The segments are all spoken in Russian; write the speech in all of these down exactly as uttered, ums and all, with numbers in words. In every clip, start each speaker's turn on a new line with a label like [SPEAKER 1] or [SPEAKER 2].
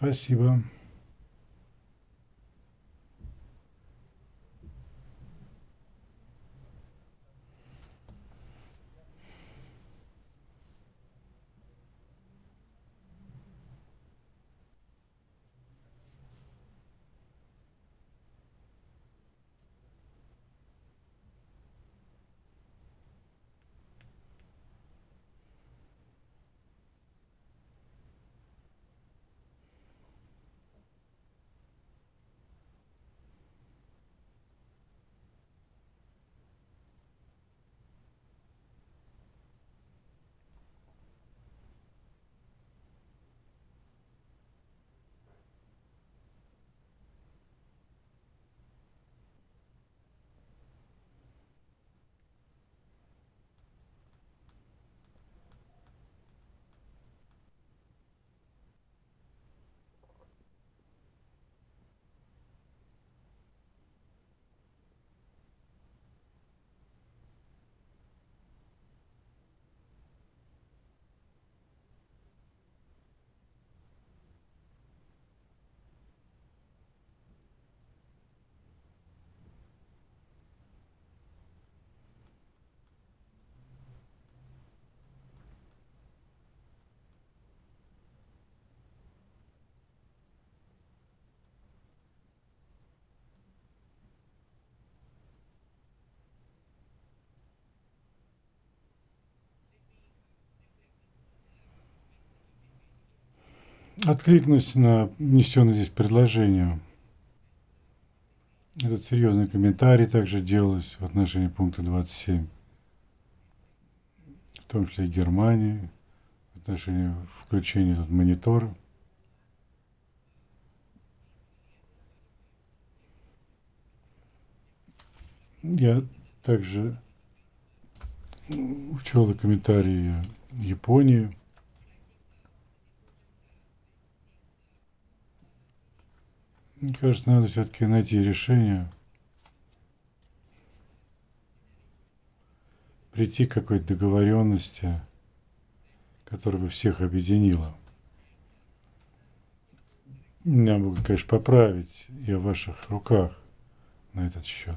[SPEAKER 1] Спасибо. Откликнусь на внесенное здесь предложение. Этот серьезный комментарий также делалось в отношении пункта двадцать семь, в том числе и Германии, в отношении включения тут монитора. Я также учел и комментарии Японии. Мне кажется, надо все-таки найти решение, прийти к какой-то договоренности, которая бы всех объединила. Меня могут, конечно, поправить, я в ваших руках на этот счет.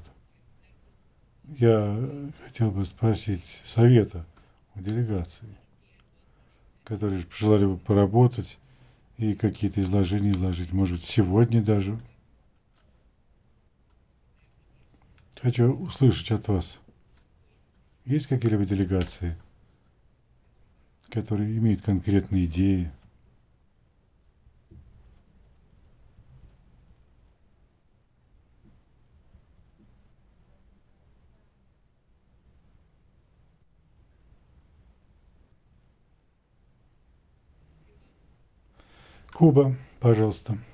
[SPEAKER 1] Я хотел бы спросить совета у делегации, которые пожелали бы поработать и какие-то изложения изложить, может быть, сегодня даже. Хочу услышать от вас, есть какие-либо делегации, которые имеют конкретные идеи? Куба, пожалуйста.